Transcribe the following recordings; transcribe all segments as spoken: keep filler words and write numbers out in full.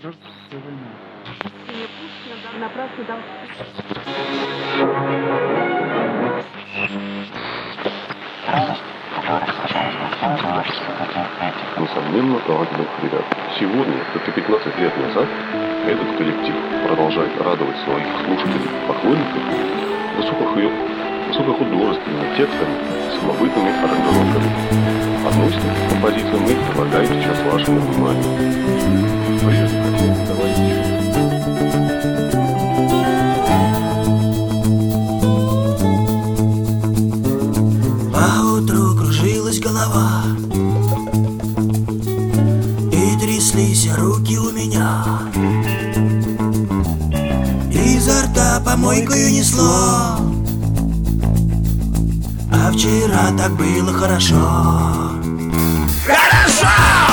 Напрасно дал. Несомненно, талантливых ребят. Сегодня, как и пятнадцать лет назад, этот коллектив продолжает радовать своих слушателей, поклонников высокоху- высокохудожественными текстами, самобытными аранжировками. Одну из таких композиций мы предлагаем сейчас вашему вниманию. Прежде всего, давайте Поутру кружилась голова, и тряслись руки у меня. Изо рта помойкою несло, а вчера так было хорошо. Хорошо!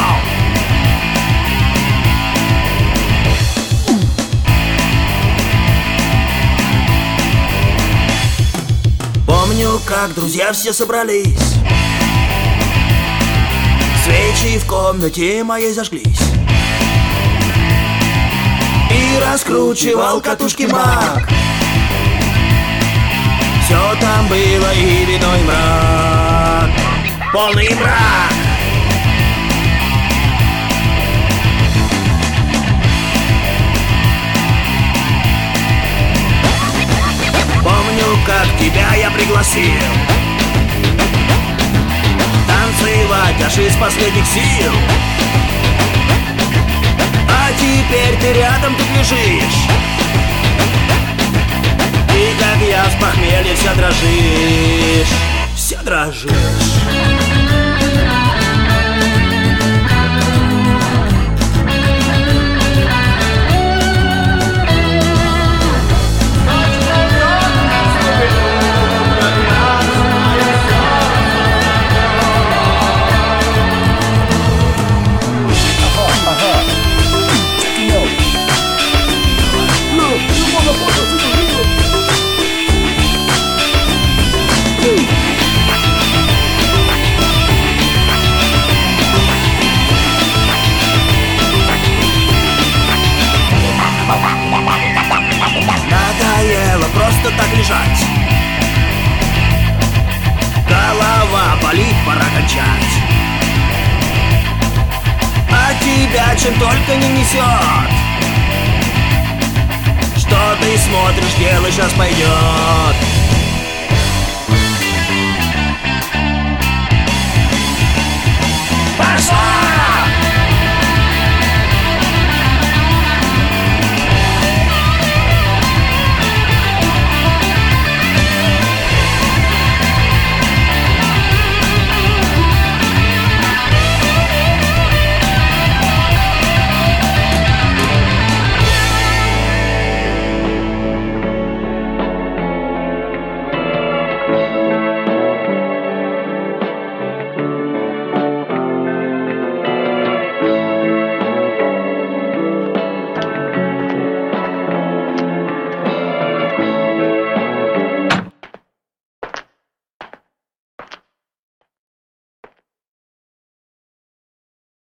Помню, как друзья все собрались, свечи в комнате моей зажглись, и раскручивал катушки маг. Все там было и вино, и мрак, полный мрак. Помню, как тебя я пригласил танцевать аж из последних сил. А теперь ты рядом тут лежишь, и как я с похмелья вся дрожишь, вся дрожишь. Надоело просто так лежать, голова болит, пора кончать. А тебя чем только не несет. Что ты смотришь, дело сейчас пойдет.